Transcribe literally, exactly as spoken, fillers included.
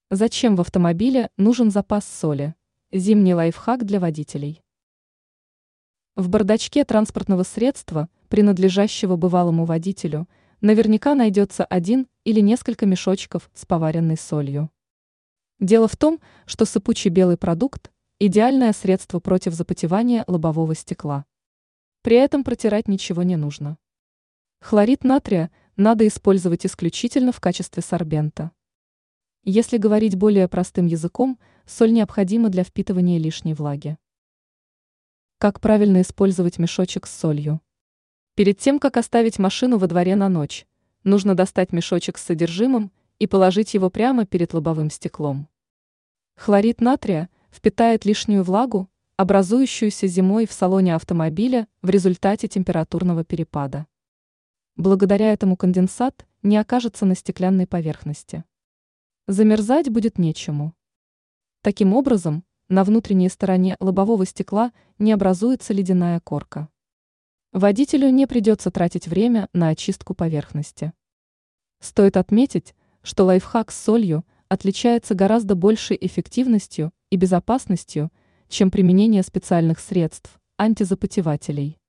Зачем в автомобиле нужен запас соли? Зимний лайфхак для водителей. В бардачке транспортного средства, принадлежащего бывалому водителю, наверняка найдется один или несколько мешочков с поваренной солью. Дело в том, что сыпучий белый продукт – идеальное средство против запотевания лобового стекла. При этом протирать ничего не нужно. Хлорид натрия надо использовать исключительно в качестве сорбента. Если говорить более простым языком, соль необходима для впитывания лишней влаги. Как правильно использовать мешочек с солью? Перед тем, как оставить машину во дворе на ночь, нужно достать мешочек с содержимым и положить его прямо перед лобовым стеклом. Хлорид натрия впитает лишнюю влагу, образующуюся зимой в салоне автомобиля в результате температурного перепада. Благодаря этому конденсат не окажется на стеклянной поверхности. Замерзать будет нечему. Таким образом, на внутренней стороне лобового стекла не образуется ледяная корка. Водителю не придется тратить время на очистку поверхности. Стоит отметить, что лайфхак с солью отличается гораздо большей эффективностью и безопасностью, чем применение специальных средств, антизапотевателей.